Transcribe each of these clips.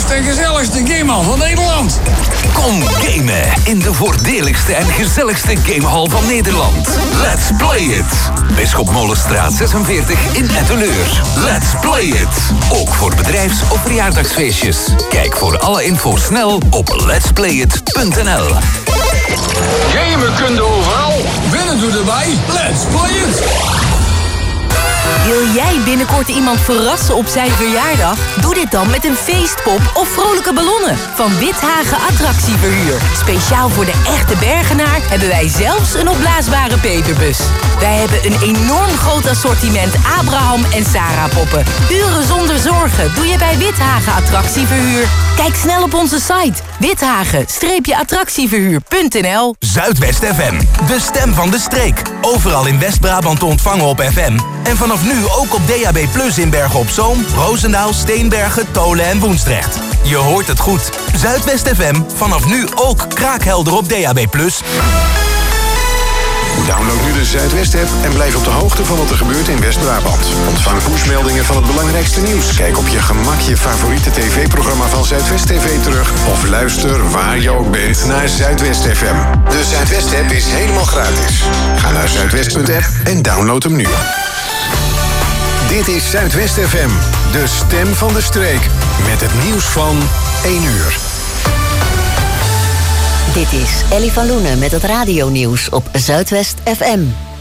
de gezelligste gamehal van Nederland. Kom gamen in de voordeligste en gezelligste gamehal van Nederland. Let's play it. Bisschop Molenstraat 46 in Etteleur. Let's play it. Ook voor bedrijfs- of verjaardagsfeestjes. Kijk voor alle info snel op letsplayit.nl. Gamen kun je overal. Winnen doe erbij. Let's play it. Wil jij binnenkort iemand verrassen op zijn verjaardag? Doe dit dan met een feestpop of vrolijke ballonnen van Withagen Attractieverhuur. Speciaal voor de echte Bergenaar hebben wij zelfs een opblaasbare peperbus. Wij hebben een enorm groot assortiment Abraham en Sarah poppen. Huren zonder zorgen doe je bij Withagen Attractieverhuur. Kijk snel op onze site withagen-attractieverhuur.nl. Zuidwest FM, de stem van de streek. Overal in West-Brabant te ontvangen op FM. En vanaf nu ook op DAB+ in Bergen op Zoom, Roosendaal, Steenbergen, Tolen en Woensdrecht. Je hoort het goed. Zuidwest FM, vanaf nu ook kraakhelder op DAB+. Download nu de Zuidwest-app en blijf op de hoogte van wat er gebeurt in West-Brabant. Ontvang pushmeldingen van het belangrijkste nieuws. Kijk op je gemak je favoriete tv-programma van Zuidwest TV terug. Of luister waar je ook bent naar Zuidwest FM. De Zuidwest-app is helemaal gratis. Ga naar zuidwest.app en download hem nu. Dit is Zuidwest FM, de stem van de streek. Met het nieuws van 1 uur. Dit is Ellie van Loenen met het radionieuws op Zuidwest FM.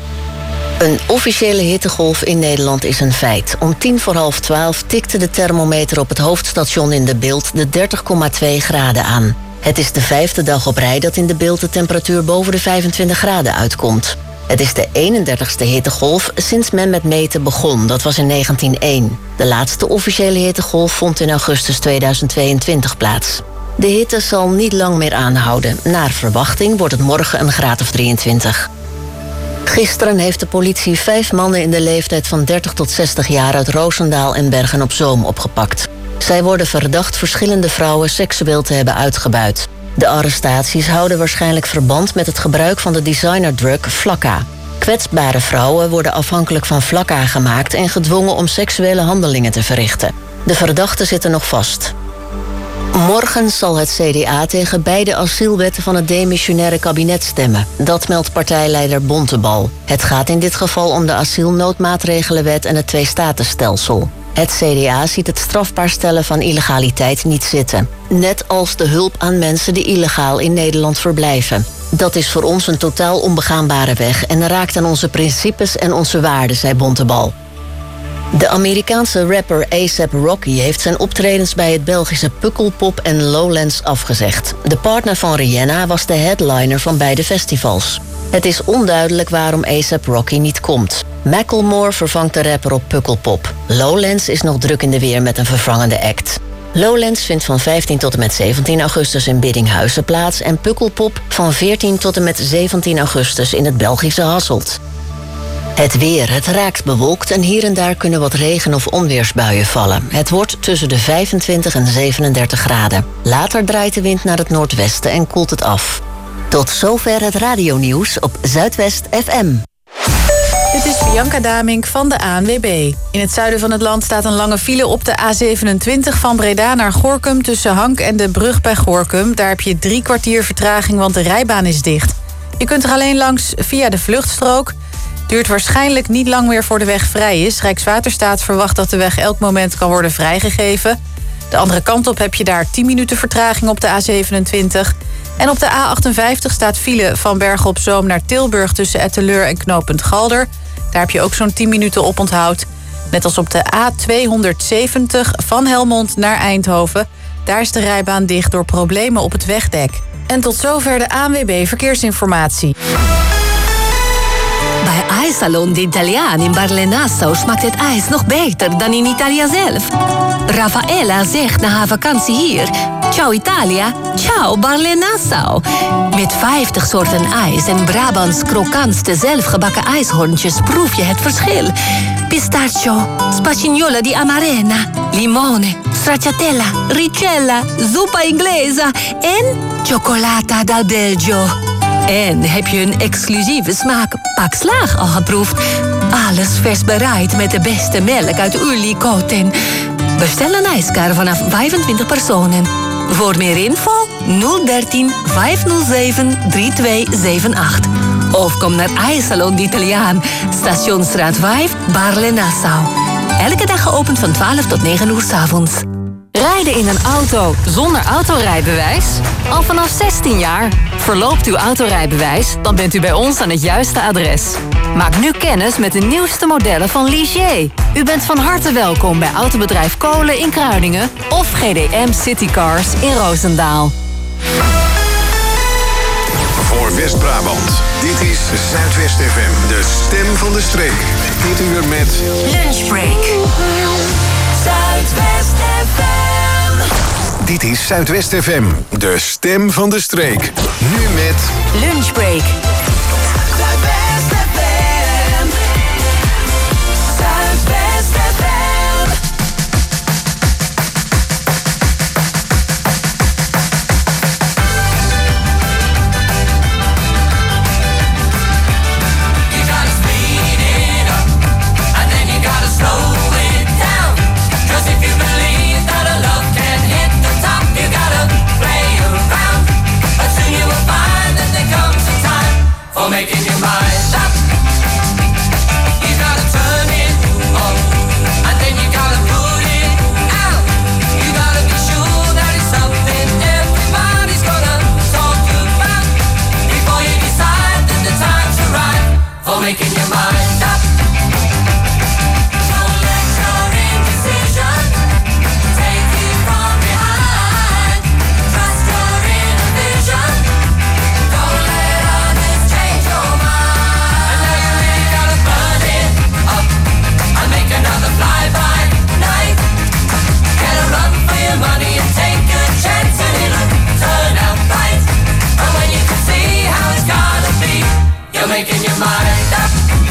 Een officiële hittegolf in Nederland is een feit. Om 11:10 tikte de thermometer op het hoofdstation in de Bilt de 30,2 graden aan. Het is de 5e dag op rij dat in de Bilt de temperatuur boven de 25 graden uitkomt. Het is de 31ste hittegolf sinds men met meten begon. Dat was in 1901. De laatste officiële hittegolf vond in augustus 2022 plaats. De hitte zal niet lang meer aanhouden. Naar verwachting wordt het morgen een graad of 23. Gisteren heeft de politie 5 mannen in de leeftijd van 30 tot 60 jaar uit Roosendaal en Bergen op Zoom opgepakt. Zij worden verdacht verschillende vrouwen seksueel te hebben uitgebuit. De arrestaties houden waarschijnlijk verband met het gebruik van de designerdrug Flakka. Kwetsbare vrouwen worden afhankelijk van Flakka gemaakt en gedwongen om seksuele handelingen te verrichten. De verdachten zitten nog vast. Morgen zal het CDA tegen beide asielwetten van het demissionaire kabinet stemmen. Dat meldt partijleider Bontebal. Het gaat in dit geval om de asielnoodmaatregelenwet en het tweestatenstelsel. Het CDA ziet het strafbaar stellen van illegaliteit niet zitten. Net als de hulp aan mensen die illegaal in Nederland verblijven. Dat is voor ons een totaal onbegaanbare weg en raakt aan onze principes en onze waarden, zei Bontebal. De Amerikaanse rapper A$AP Rocky heeft zijn optredens bij het Belgische Pukkelpop en Lowlands afgezegd. De partner van Rihanna was de headliner van beide festivals. Het is onduidelijk waarom A$AP Rocky niet komt. Macklemore vervangt de rapper op Pukkelpop. Lowlands is nog druk in de weer met een vervangende act. Lowlands vindt van 15 tot en met 17 augustus in Biddinghuizen plaats en Pukkelpop van 14 tot en met 17 augustus in het Belgische Hasselt. Het weer. Het raakt bewolkt en hier en daar kunnen wat regen- of onweersbuien vallen. Het wordt tussen de 25 en 37 graden. Later draait de wind naar het noordwesten en koelt het af. Tot zover het radionieuws op Zuidwest FM. Dit is Bianca Damink van de ANWB. In het zuiden van het land staat een lange file op de A27 van Breda naar Gorinchem tussen Hank en de brug bij Gorinchem. Daar heb je 3 kwartier vertraging, want de rijbaan is dicht. Je kunt er alleen langs via de vluchtstrook. Duurt waarschijnlijk niet lang meer voor de weg vrij is. Rijkswaterstaat verwacht dat de weg elk moment kan worden vrijgegeven. De andere kant op heb je daar 10 minuten vertraging op de A27. En op de A58 staat file van Bergen op Zoom naar Tilburg tussen Etteleur en knooppunt Galder. Daar heb je ook zo'n 10 minuten oponthoud. Net als op de A270 van Helmond naar Eindhoven. Daar is de rijbaan dicht door problemen op het wegdek. En tot zover de ANWB Verkeersinformatie. Bij IJssalon de Italiaan in Barle-Nassau smaakt het ijs nog beter dan in Italië zelf. Raffaella zegt na haar vakantie hier: ciao Italia, ciao Barle-Nassau. Met 50 soorten ijs en Brabants krokantste zelfgebakken ijshoorntjes proef je het verschil. Pistachio, spagnola di Amarena, limone, stracciatella, ricella, zuppa inglesa en cioccolata dal Belgio. En heb je een exclusieve smaak Pak Slaag al geproefd? Alles vers bereid met de beste melk uit Ulikoten. Bestel een ijskar vanaf 25 personen. Voor meer info 013 507 3278. Of kom naar IJssalon d'Italiaan, Stationsstraat 5, Baarle-Nassau. Elke dag geopend van 12 tot 9 uur 's avonds. Rijden in een auto zonder autorijbewijs? Al vanaf 16 jaar. Verloopt uw autorijbewijs, dan bent u bij ons aan het juiste adres. Maak nu kennis met de nieuwste modellen van Ligier. U bent van harte welkom bij Autobedrijf Kolen in Kruiningen of GDM Citycars in Roosendaal. Voor West-Brabant, dit is Zuidwest FM, de stem van de streek. Dit uur met Lunchbreak. Zuidwest FM. Dit is Zuidwest FM, de stem van de streek. Nu met Lunchbreak. Zuidwest FM. Zuidwest FM. You gotta speed it up, and then you gotta slow it down. 'Cause if you believe that a love can hit the top, you gotta play around. But soon you will find that there comes a time for making your mind up. You gotta turn it on, and then you gotta put it out. You gotta be sure that it's something everybody's gonna talk about before you decide that the time's right for making your mind up. Don't let your indecision take you from behind. Trust your inner vision. Don't let others change your mind. And now you really gotta burn it up and make another fly-by night. Get a run for your money and take a chance and it'll turn out right. And when you can see how it's gotta be, you're making your mind up.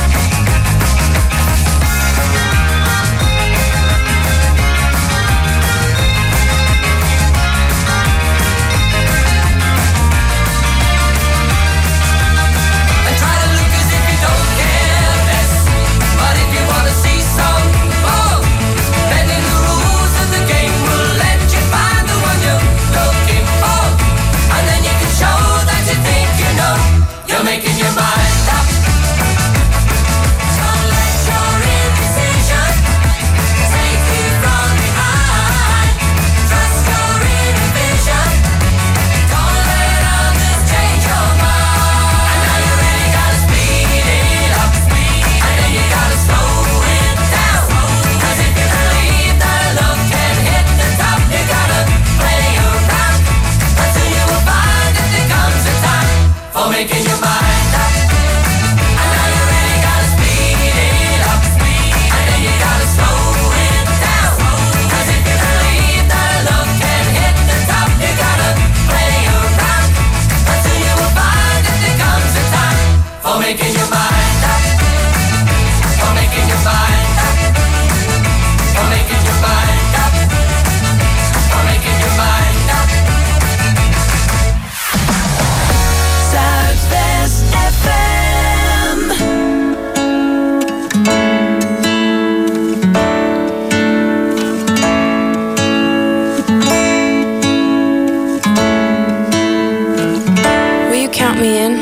And try to look as if you don't care less. But if you wanna see some more, bending the rules of the game will let you find the one you're looking for. And then you can show that you think you know you're making your mind up. Don't let your indecision take you from behind. Trust your inner vision. Don't let others change your mind. And now you really gotta speed it up, and then you gotta slow it down. 'Cause if you believe that love can hit the top, you gotta play around. But soon you will find that there comes a time for making your mind up. And now you really gotta speed it up, and then you gotta slow it down. 'Cause if you believe that love can hit the top, you gotta play around. But soon you will find that there comes a time for making your mind up. For making your mind up. For making your mind up. For making your mind up. Zuidwest FM. Will you count me in?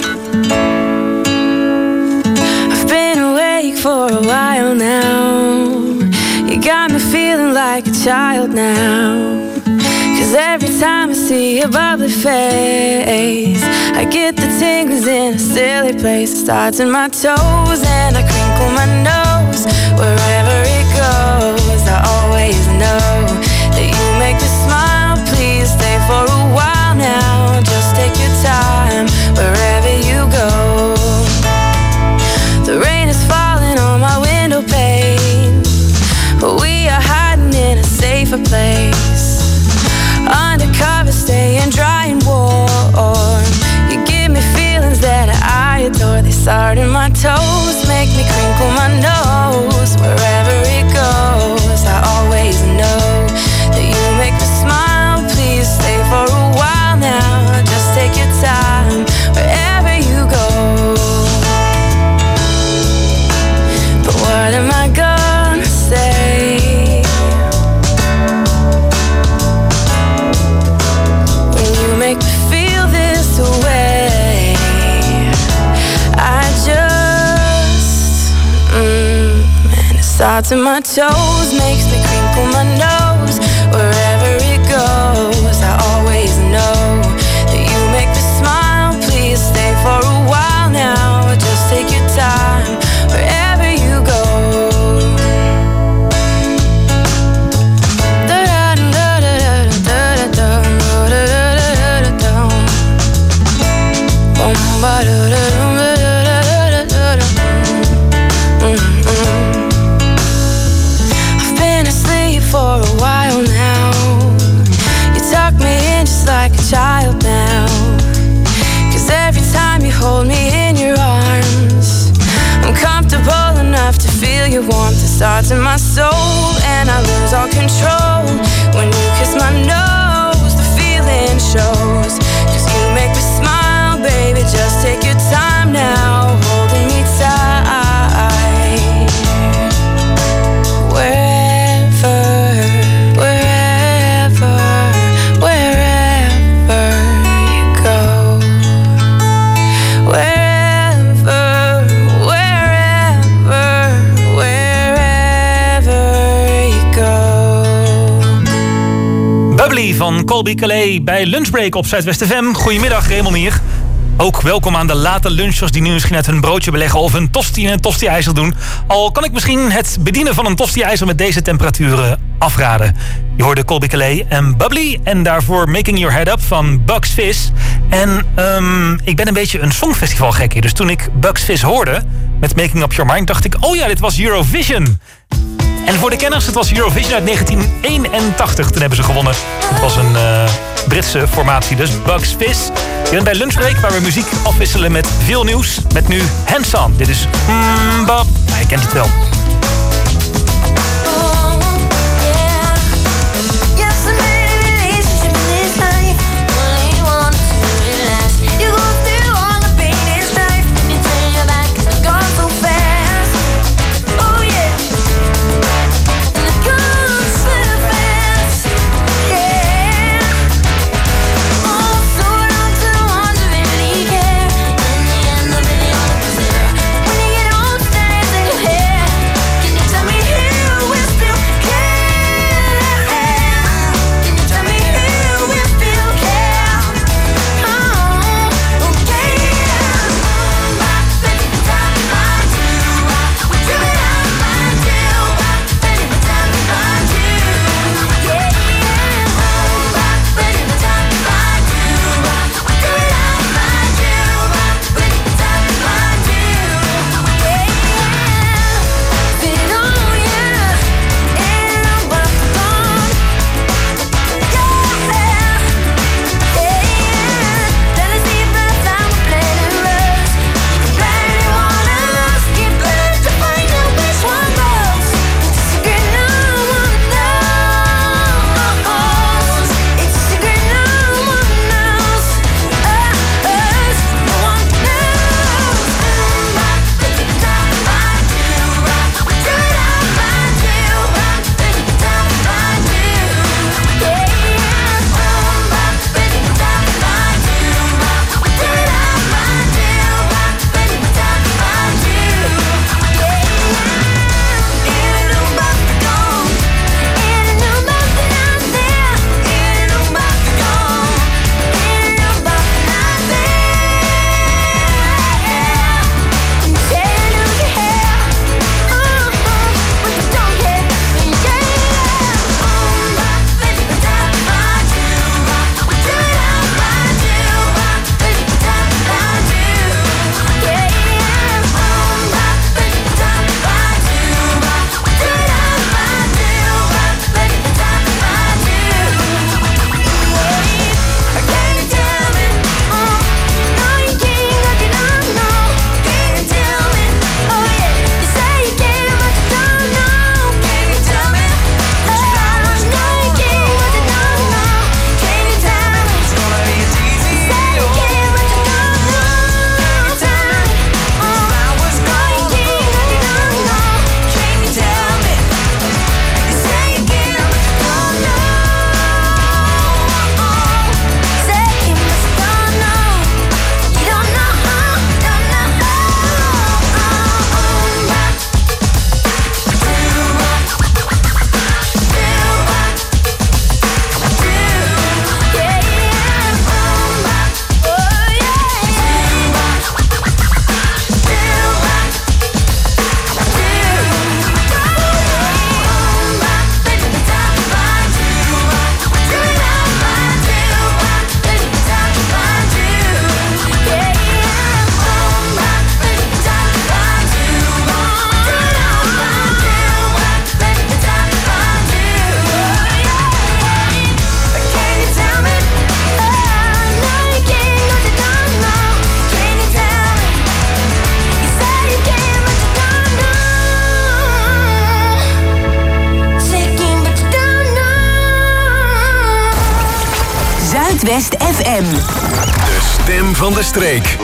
I've been awake for a while now. You got me feeling like a child now. 'Cause every time I see your bubbly face, I get the tingles in a silly place. It starts in my toes and I crinkle my nose. Wherever it goes, I always know that you make me smile. Please stay for a while now. Just take your time wherever you go. The rain is falling on my window pane. We are hiding in a safer place. Undercover, staying dry and warm. You give me feelings that I adore. They start in my toes, make me crinkle my nose. Wherever it goes, I always know starts in my toes, makes me crinkle my nose. Wherever it goes, I always know that you make me smile. Please stay for a while now, just take your time wherever you go. I've been asleep for a while now. You tuck me in just like a child now. 'Cause every time you hold me in your arms, I'm comfortable enough to feel your warmth. It starts in my soul and I lose all control. When you kiss my nose, the feeling shows. 'Cause you make me smile, baby, just take your time now, holding me tight. Wherever, wherever, wherever you go. Wherever, wherever, wherever you go. Bubbly van Colby Calais bij Lunchbreak op Zuidwest FM. Goedemiddag, Raymond hier. Ook welkom aan de late lunchers die nu misschien net hun broodje beleggen of een tosti in een tosti-ijzer doen. Al kan ik misschien het bedienen van een tosti-ijzer met deze temperaturen afraden. Je hoorde Colby Calais en Bubbly en daarvoor Making Your Head Up van Bucks Fizz. En ik ben een beetje een songfestival gekkie. Dus toen ik Bucks Fizz hoorde met Making Up Your Mind dacht ik, oh ja, dit was Eurovision. En voor de kenners, het was Eurovision uit 1981. Toen hebben ze gewonnen. Het was een Britse formatie, dus Bucks Fizz. Je bent bij Lunchbreak, waar we muziek afwisselen met veel nieuws. Met nu Hands On. Dit is Bop. Hij kent het wel. Yeah. Zuidwest FM. De stem van de streek.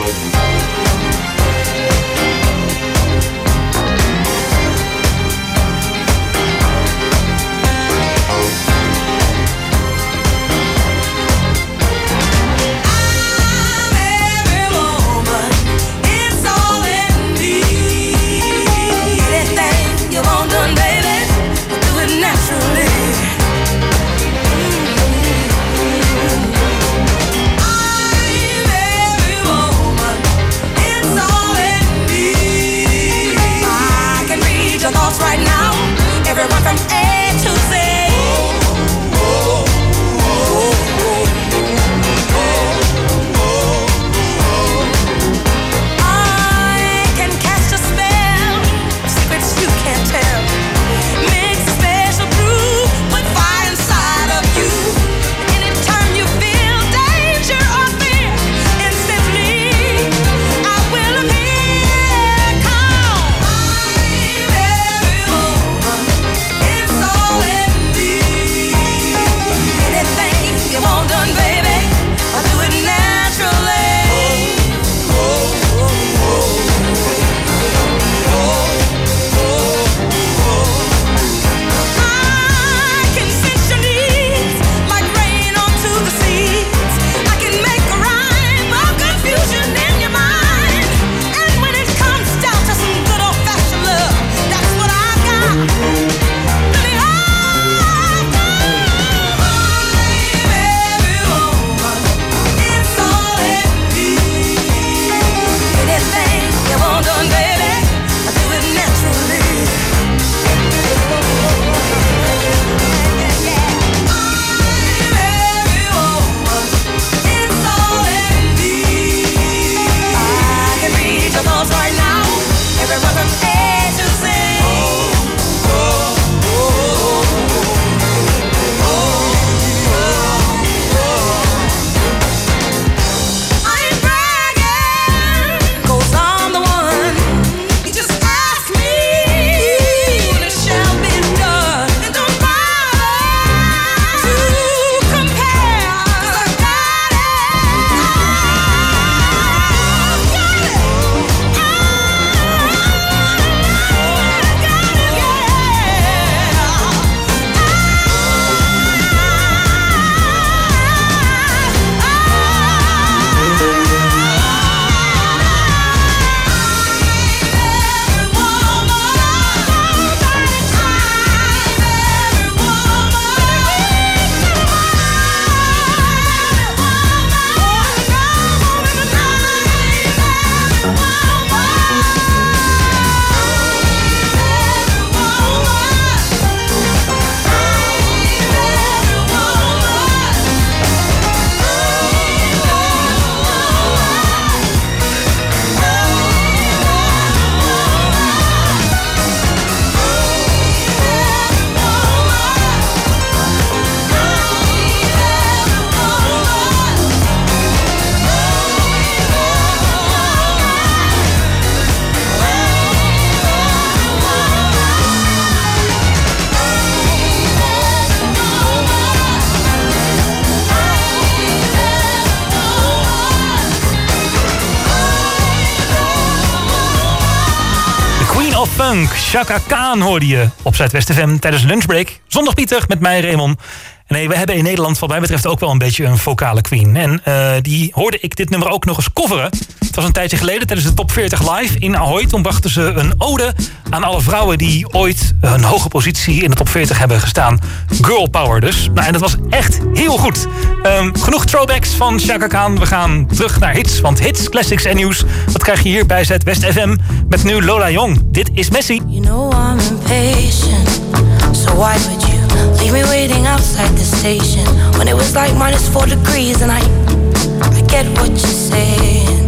Funk, Chaka Khan hoorde je op Zuidwest FM tijdens Lunchbreak. Zondag Pieter met mij, Raymond. En nee, we hebben in Nederland wat mij betreft ook wel een beetje een vocale queen. En die hoorde ik dit nummer ook nog eens coveren. Het was een tijdje geleden tijdens de Top 40 Live in Ahoy. Toen brachten ze een ode aan alle vrouwen die ooit een hoge positie in de Top 40 hebben gestaan. Girl Power dus. Nou, en dat was echt heel goed. Genoeg throwbacks van Chaka Khan. We gaan terug naar hits. Want hits, classics en nieuws, dat krijg je hier bij Zuidwest FM. Met nu Lola Young. Dit is Messi. You know I'm impatient. So why would you leave me waiting outside the station when it was like -4 degrees? And I get what you're saying.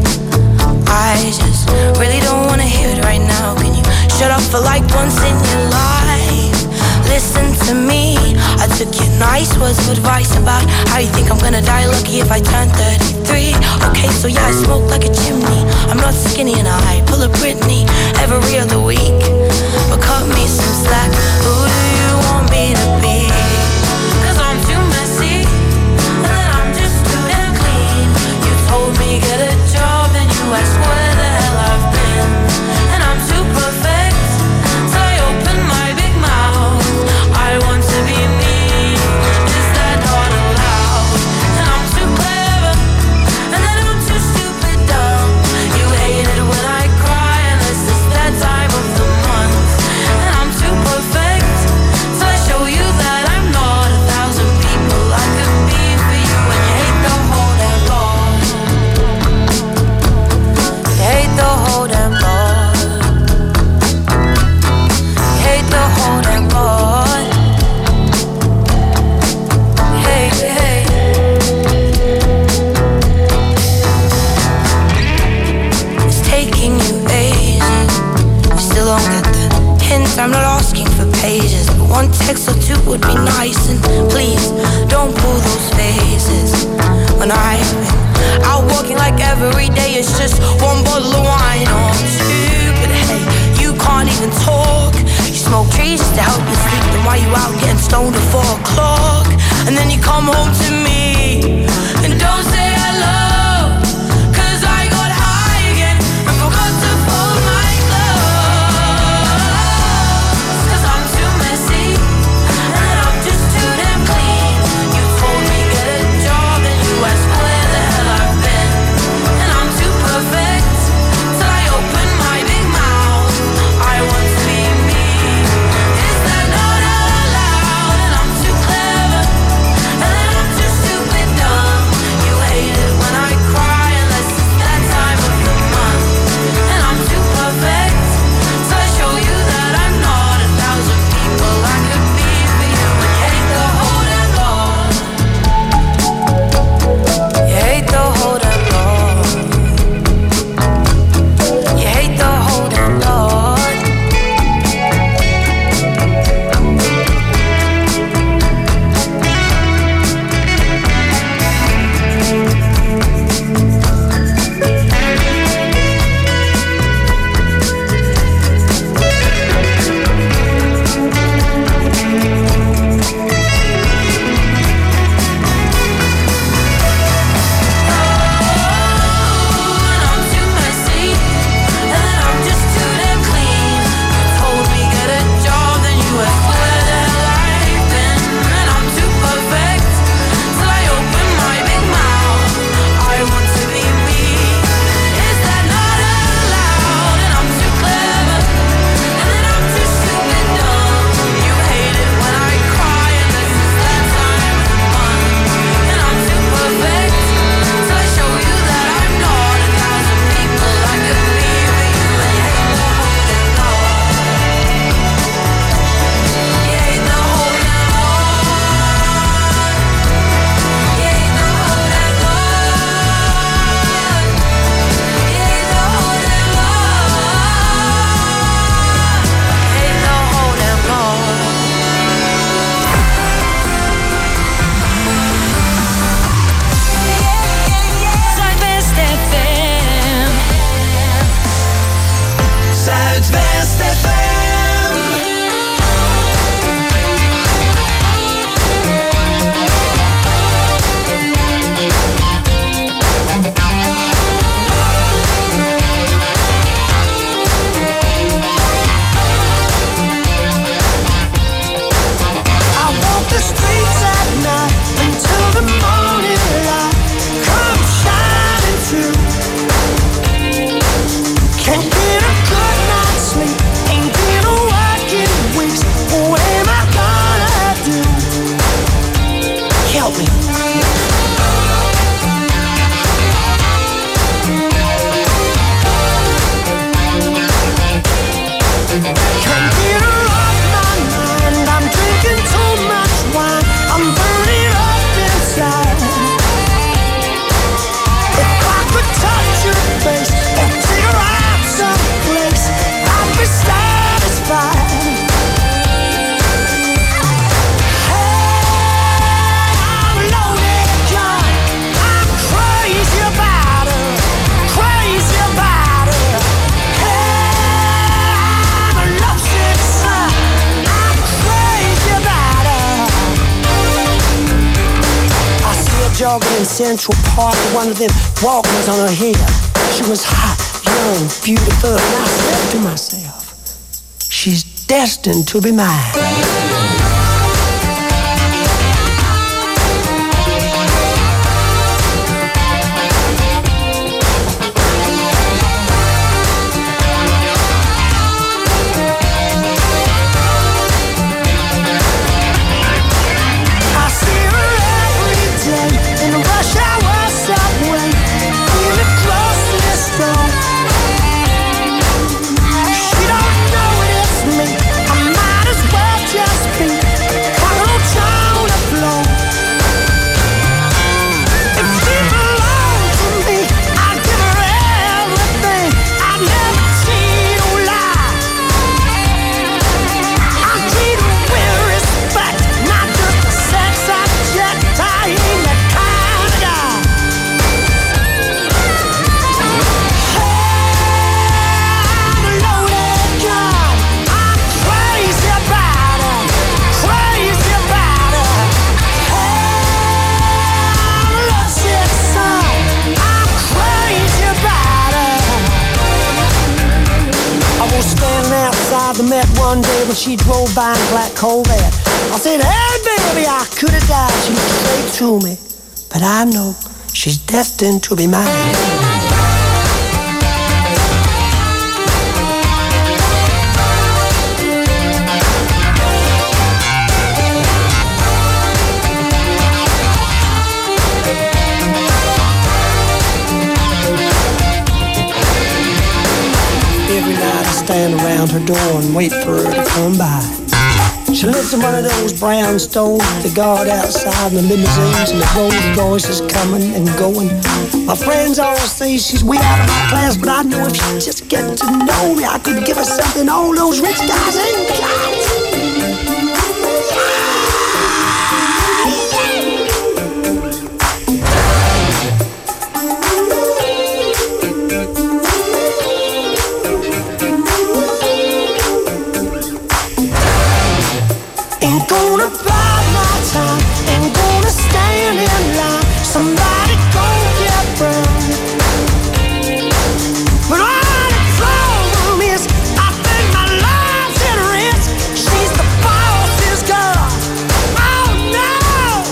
I just really don't wanna hear it right now. Can you shut up for like once in your life? Listen to me. I took your nice words of advice about how you think I'm gonna die lucky if I turn 33. Okay, so yeah, I smoke like a chimney. I'm not skinny and I pull a Britney every other week. But cut me some slack. Who do you want me to be? 'Cause I'm too messy, and then I'm just too just one bottle of wine or two. But hey, you can't even talk. You smoke trees just to help you sleep. Then why you out getting stoned at 4 o'clock? And then you come home to me and don't say hello. jogging in Central Park with one of them Walkmans on her head. She was hot, young, beautiful, and I said to myself, she's destined to be mine. Just when she drove by in a black Corvette. I said, hey baby, I could have died. She looked straight through me, but I know she's destined to be mine. Every night I stand around her door and wait for her to come by. She lives in one of those brownstones, the guard outside, and the limousines, and the Rolls Royces coming and going. My friends all say she's way out of my class, but I know if she just get to know me, I could give her something all those rich guys ain't got. Ain't gonna buy my time, ain't gonna stand in line. Somebody gon' get burned. But all the problem is, I think my life's at risk. She's the boss's girl. Oh no!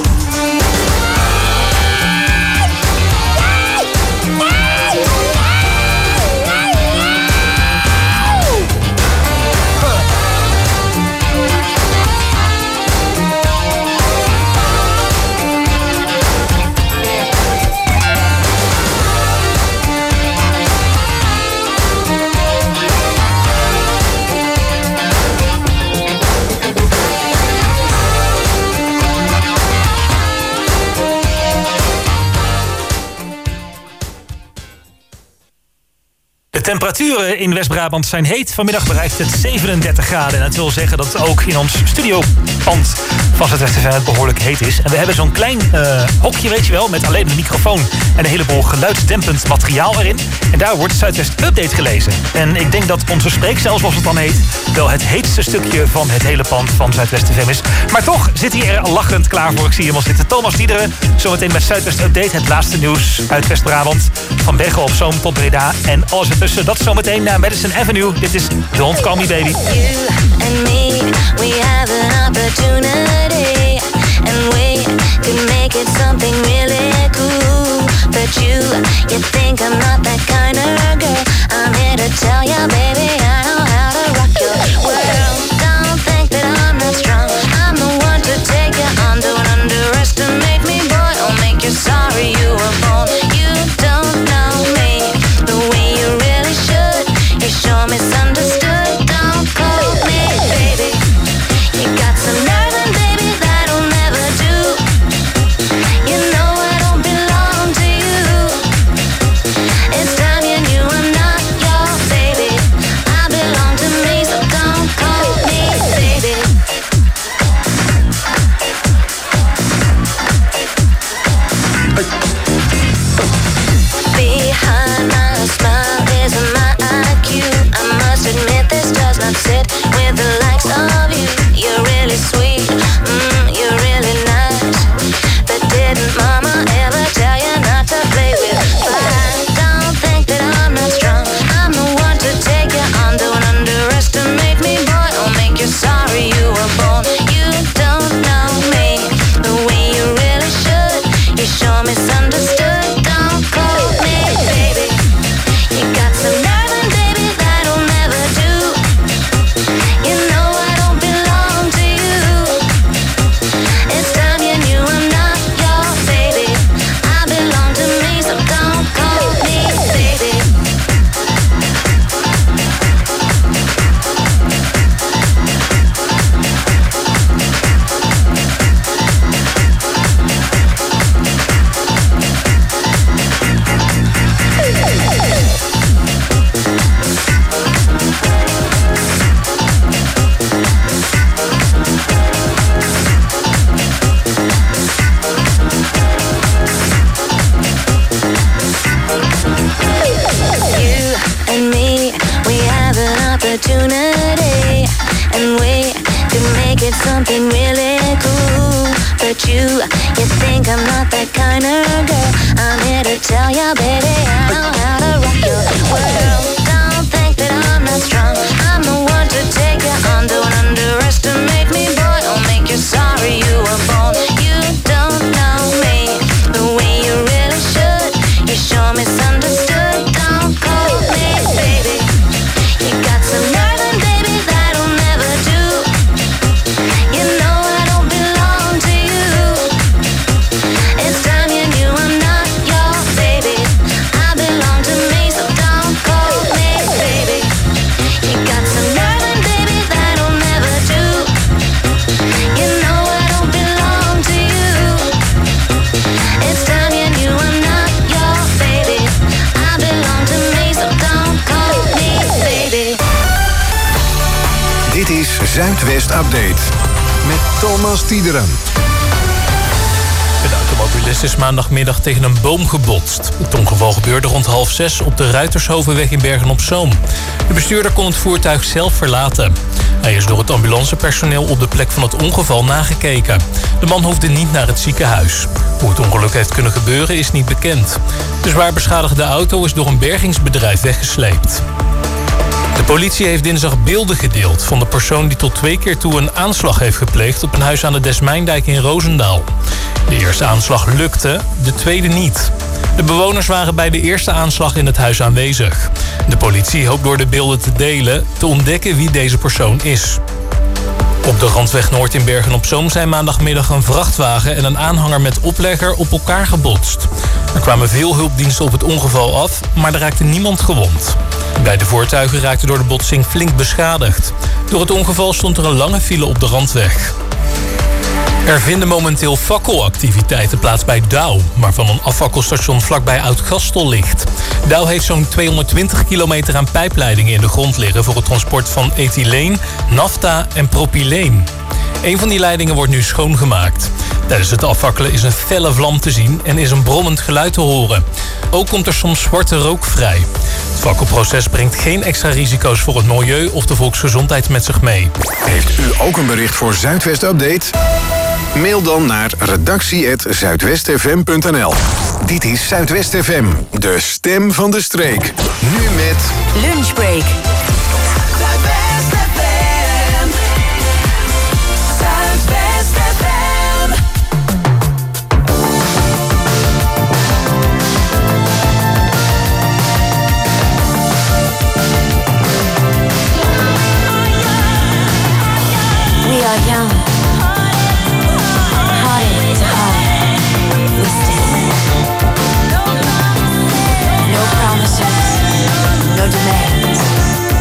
De temperaturen in West-Brabant zijn heet. Vanmiddag bereikt het 37 graden. En dat wil zeggen dat het ook in ons studiopand van Zuidwest FM het behoorlijk heet is. En we hebben zo'n klein hokje, weet je wel, met alleen een microfoon en een heleboel geluidsdempend materiaal erin. En daar wordt Zuidwest Update gelezen. En ik denk dat onze spreekcel, zoals het dan heet, wel het heetste stukje van het hele pand van Zuidwest FM is. Maar toch zit hij er lachend klaar voor. Ik zie hem al zitten. Thomas Diederen, zometeen met Zuidwest Update. Het laatste nieuws uit West-Brabant. Van Bergen op Zoom tot Breda en alles ertussen. Dat zometeen naar Madison Avenue. Dit is Don't Call Me Baby. You and me, we have an opportunity, and we could make it something really cool. But you think I'm not that kind of girl. I'm here to tell you, baby, I know how to rock your world. Don't think that I'm not strong. I'm the one to take you on. Don't underestimate me, boy. I'll make you sorry you were born. You don't know me the way you really should. You sure misunderstood. Don't call me baby. You got some nerve, and baby, that'll never do. You know I don't belong to you. It's time you knew I'm not your baby. I belong to me, so don't call me baby. Behind my smile is my IQ. I must admit this does not sit with the likes of you. You're really sweet, you're really nice. But didn't mama ever tell you not to play with fire? Don't think that I'm not strong. I'm the one to take you on. Don't underestimate me, boy. I'll make you sorry you were born. You don't know me the way you really should. You sure misunderstood. Don't call me baby. You got some nerve, and baby, that'll never do. You know I don't belong to you. It's time you knew I'm not your baby. I belong to me, so don't call me baby. You and me, we have an opportunity, and we could make it something really cool. But you think I'm not that kind of girl. I'm here to tell you, baby, I know how to rock your world. Don't think that I'm not strong. I'm the one to take you on. Don't Zuidwest Update. Met Thomas Tiederen. Een automobilist is maandagmiddag tegen een boom gebotst. Het ongeval gebeurde rond 5:30 op de Ruitershovenweg in Bergen-op-Zoom. De bestuurder kon het voertuig zelf verlaten. Hij is door het ambulancepersoneel op de plek van het ongeval nagekeken. De man hoefde niet naar het ziekenhuis. Hoe het ongeluk heeft kunnen gebeuren is niet bekend. De zwaar beschadigde auto is door een bergingsbedrijf weggesleept. De politie heeft dinsdag beelden gedeeld van de persoon die tot 2 keer toe een aanslag heeft gepleegd op een huis aan de Desmijndijk in Roosendaal. De eerste aanslag lukte, de tweede niet. De bewoners waren bij de eerste aanslag in het huis aanwezig. De politie hoopt door de beelden te delen te ontdekken wie deze persoon is. Op de Randweg Noord in Bergen-op-Zoom zijn maandagmiddag een vrachtwagen en een aanhanger met oplegger op elkaar gebotst. Er kwamen veel hulpdiensten op het ongeval af, maar er raakte niemand gewond. Beide voertuigen raakten door de botsing flink beschadigd. Door het ongeval stond er een lange file op de Randweg. Er vinden momenteel fakkelactiviteiten plaats bij Douw, waarvan een afvakkelstation vlakbij Oud-Gastel ligt. Douw heeft zo'n 220 kilometer aan pijpleidingen in de grond liggen voor het transport van ethyleen, nafta en propyleen. Een van die leidingen wordt nu schoongemaakt. Tijdens het afvakkelen is een felle vlam te zien en is een brommend geluid te horen. Ook komt er soms zwarte rook vrij. Het fakkelproces brengt geen extra risico's voor het milieu of de volksgezondheid met zich mee. Heeft u ook een bericht voor Zuidwest Update? Mail dan naar redactie@zuidwestfm.nl. Dit is Zuidwest FM, de stem van de streek. Nu met Lunchbreak. We are young, hearted to heart, listed. No promises, no demands.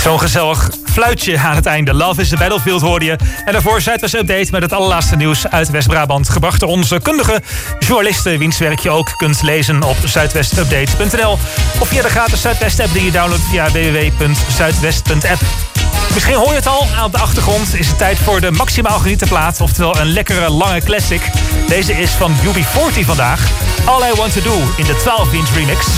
Zo'n gezellig fluitje aan het einde. Love is the Battlefield hoorde je. En daarvoor Zuidwest Update met het allerlaatste nieuws uit West-Brabant. Gebracht door onze kundige journalisten, wiens werk je ook kunt lezen op zuidwestupdate.nl. Of via de gratis Zuidwest-app die je downloadt via www.zuidwest.app. Misschien hoor je het al, op de achtergrond is het tijd voor de maximaal genieten plaat. Oftewel een lekkere lange classic. Deze is van UB40 vandaag. All I Want To Do in de 12-inch remix.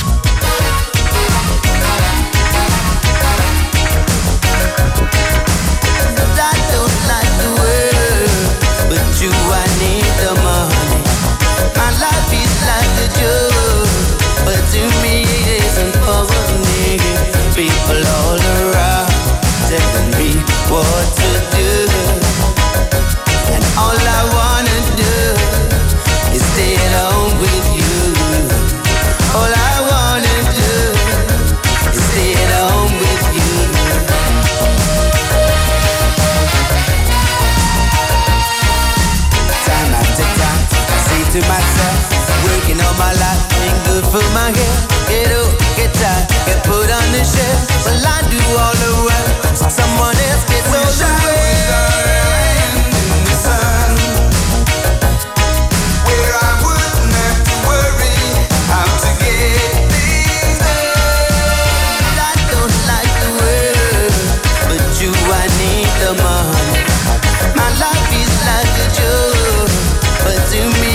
You, I need the money. My life is like a joke, but to me it isn't funny. People all around telling me what to do, and all I wanna do is stay at home with you. All I wanna do is stay at home with you. To myself, working all my life ain't good for my head. Get up, get tired, get put on the shelf. Well, I do all the work, so someone else gets all the work. In the sun, where I wouldn't have to worry how to get things done. I don't like the work, but you, I need the money. My life is like a joke, but to me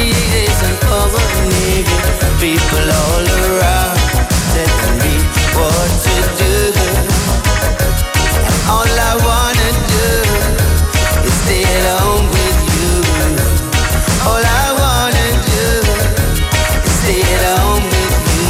people all around telling me what to do, and all I wanna do is stay at home with you. All I wanna do is stay at home with you.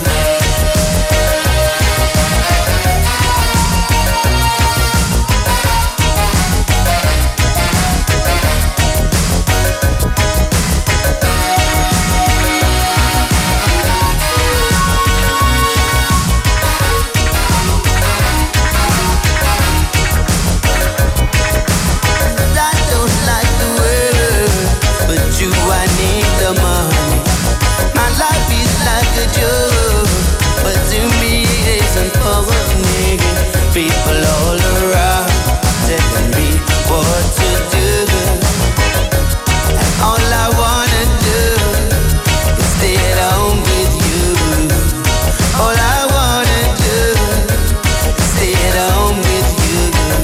People all around telling me what to do, and all I wanna do is stay at home with you. All I wanna do is stay at home with you.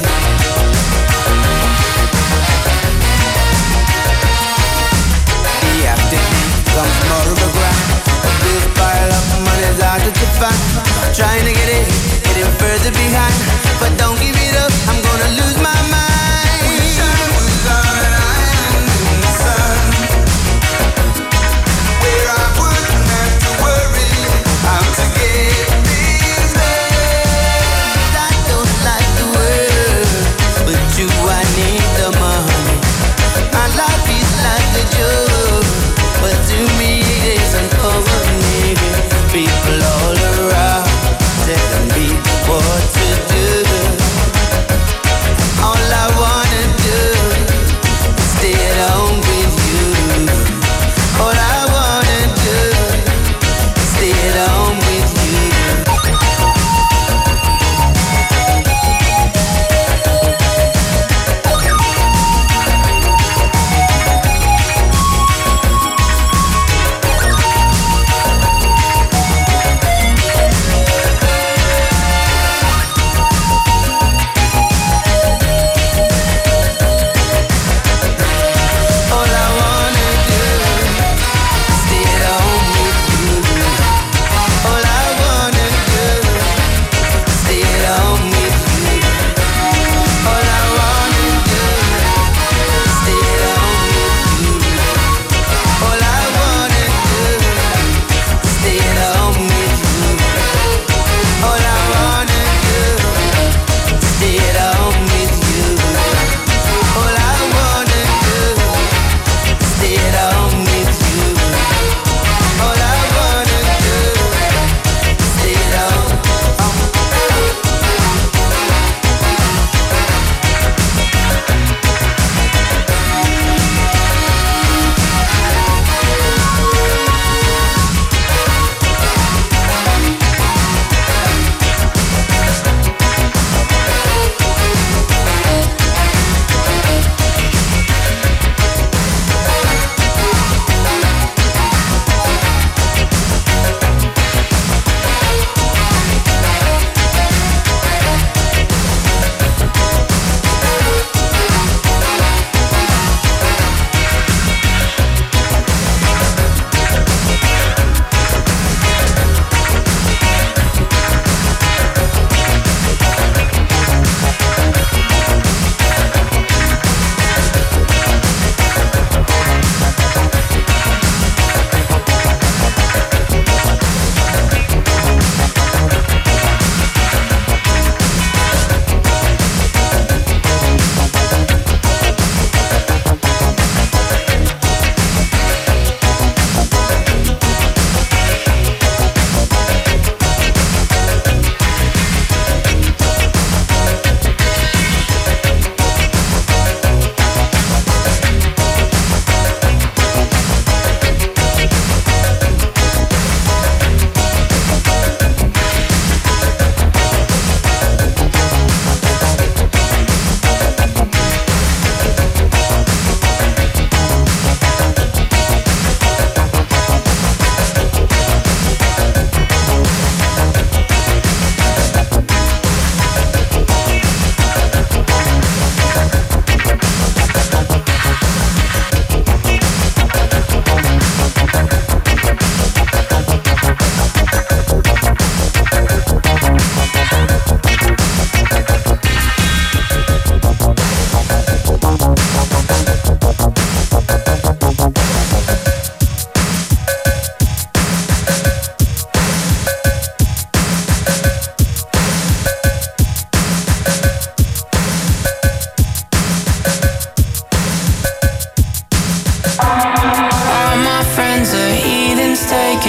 Day after day comes more of a grind. Bills pile up, money's hard to find. Trying to get it, getting further behind, but don't give it up, I'm gonna lose my mind. Wish I was on an island in the sun, where I wouldn't have to worry how to get things done. I don't like the world, but you, I need the money. My life is like a joke, but to me it isn't funny. People all around telling me what to do. All I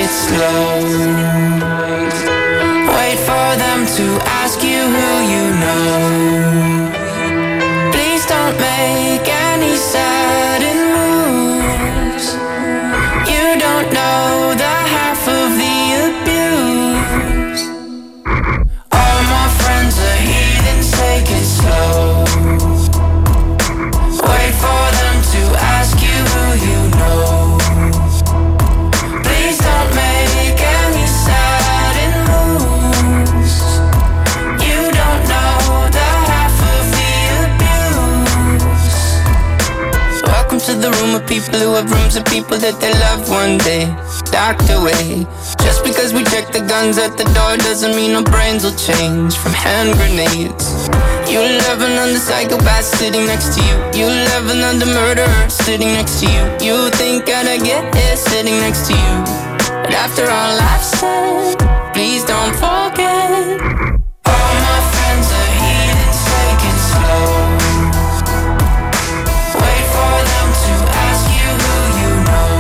it slow. Wait for them to ask you who you know. Please don't make any sudden moves. You don't know the half of the abuse. All my friends are heathens, take it slow. Wait for them to ask you who you know. Please don't make any sudden moves. You don't know the half of the abuse. Welcome to the room of people who have rooms of people that they love one day docked away. Just because we check the guns at the door doesn't mean our brains will change from hand grenades. You love another psychopath sitting next to you. You love another murderer sitting next to you. You think I'd get here sitting next to you. But after all I've said, please don't forget. All my friends are heathens, take it slow. Wait for them to ask you who you know.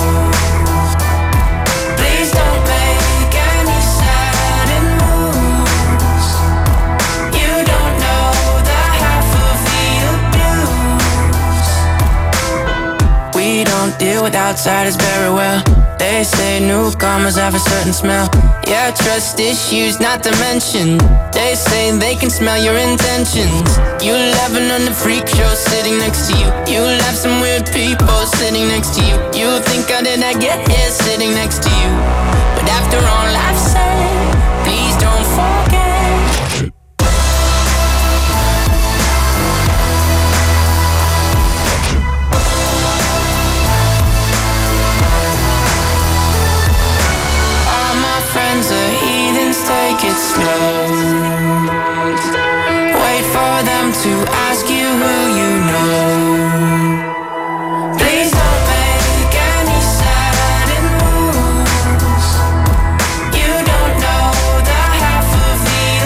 Please don't make any sudden moves. You don't know the half of the abuse. We don't deal with outsiders very well. They say newcomers have a certain smell. Yeah, trust issues not to mention. They say they can smell your intentions. You laughing on the freak show sitting next to you. You laugh some weird people sitting next to you. You think how did I get here sitting next to you. But after all I've said, please don't forget. Friends are heathens, take it slow. Wait for them to ask you who you know. Please don't make any sudden moves. You don't know the half of the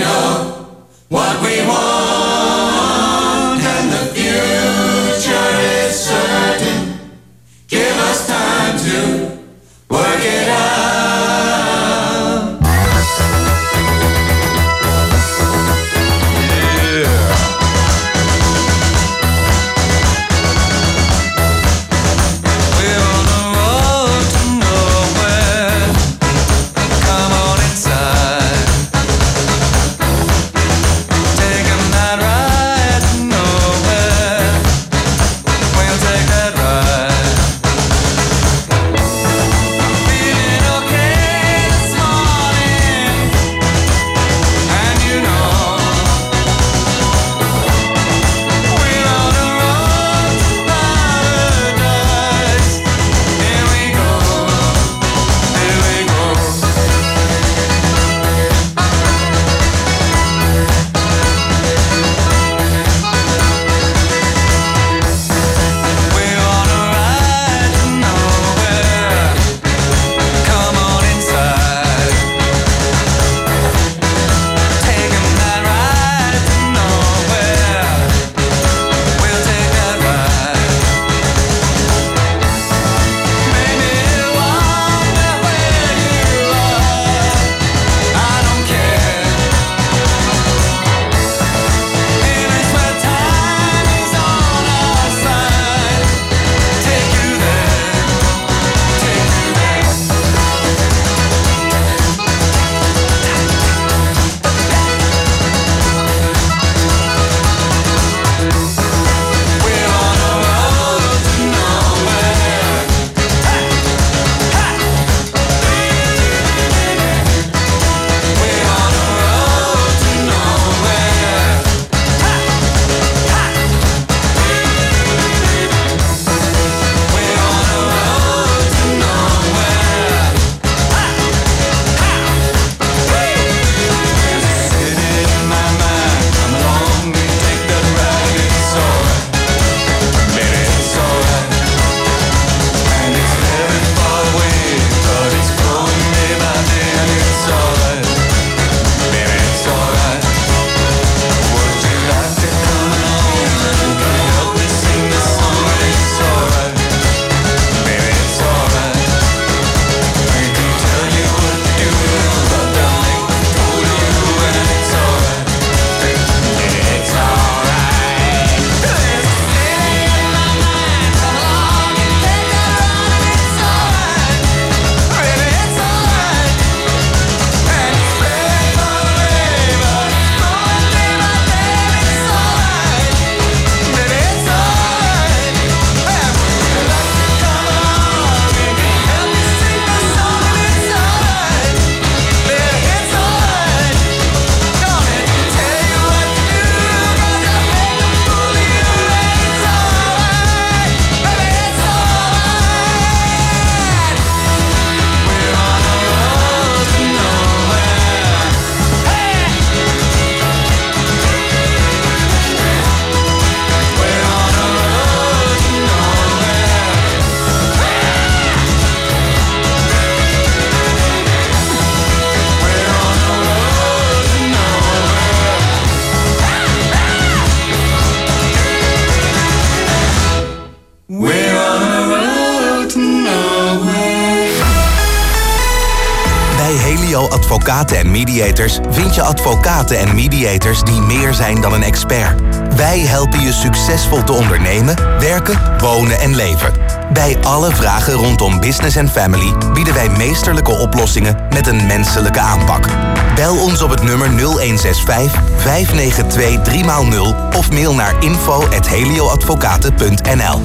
know what we want, and the future is certain. Give us time to work it out. Advocaten en Mediators vind je advocaten en mediators die meer zijn dan een expert. Wij helpen je succesvol te ondernemen, werken, wonen en leven. Bij alle vragen rondom business en family bieden wij meesterlijke oplossingen met een menselijke aanpak. Bel ons op het nummer 0165 592 3x0 of mail naar info@helioadvocaten.nl.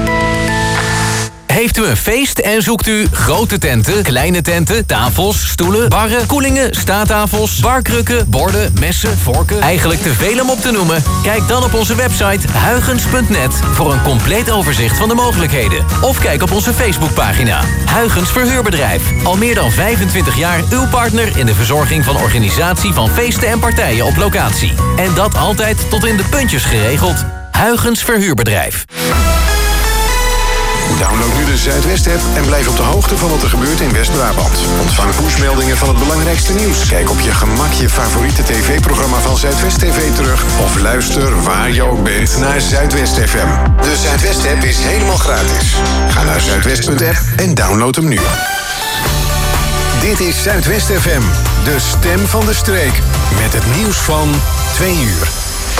Heeft u een feest en zoekt u grote tenten, kleine tenten, tafels, stoelen, barren, koelingen, staattafels, barkrukken, borden, messen, vorken? Eigenlijk te veel om op te noemen? Kijk dan op onze website huygens.net voor een compleet overzicht van de mogelijkheden. Of kijk op onze Facebookpagina. Huygens Verhuurbedrijf. Al meer dan 25 jaar uw partner in de verzorging van organisatie van feesten en partijen op locatie. En dat altijd tot in de puntjes geregeld. Huygens Verhuurbedrijf. Download nu de Zuidwest-app en blijf op de hoogte van wat er gebeurt in West-Brabant. Ontvang pushmeldingen van het belangrijkste nieuws. Kijk op je gemak je favoriete tv-programma van Zuidwest TV terug. Of luister waar je ook bent naar Zuidwest FM. De Zuidwest-app is helemaal gratis. Ga naar zuidwest.app en download hem nu. Dit is Zuidwest FM, de stem van de streek. Met het nieuws van 2 uur.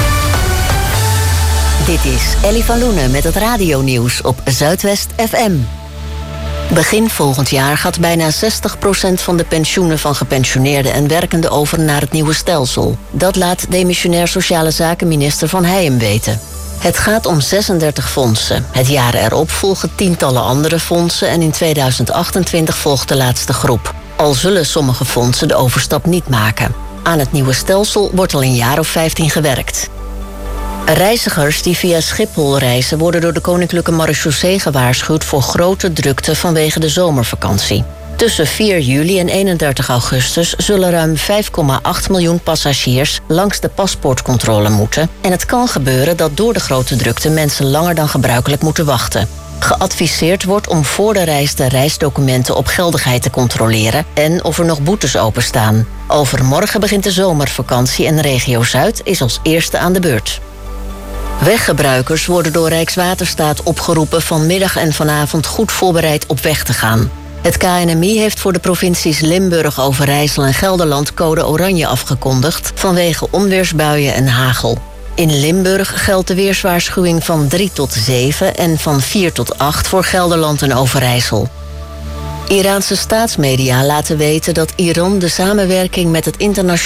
Dit is Ellie van Loenen met het radionieuws op Zuidwest FM. Begin volgend jaar gaat bijna 60% van de pensioenen van gepensioneerden en werkenden over naar het nieuwe stelsel. Dat laat demissionair Sociale Zaken minister Van Heijem weten. Het gaat om 36 fondsen. Het jaar erop volgen tientallen andere fondsen en in 2028 volgt de laatste groep. Al zullen sommige fondsen de overstap niet maken. Aan het nieuwe stelsel wordt al een jaar of 15 gewerkt. Reizigers die via Schiphol reizen worden door de Koninklijke Marechaussee gewaarschuwd voor grote drukte vanwege de zomervakantie. Tussen 4 juli en 31 augustus zullen ruim 5,8 miljoen passagiers langs de paspoortcontrole moeten. En het kan gebeuren dat door de grote drukte mensen langer dan gebruikelijk moeten wachten. Geadviseerd wordt om voor de reis de reisdocumenten op geldigheid te controleren en of er nog boetes openstaan. Overmorgen begint de zomervakantie en regio Zuid is als eerste aan de beurt. Weggebruikers worden door Rijkswaterstaat opgeroepen vanmiddag en vanavond goed voorbereid op weg te gaan. Het KNMI heeft voor de provincies Limburg, Overijssel en Gelderland code oranje afgekondigd vanwege onweersbuien en hagel. In Limburg geldt de weerswaarschuwing van 3 tot 7 en van 4 tot 8 voor Gelderland en Overijssel. Iraanse staatsmedia laten weten dat Iran de samenwerking met het internationale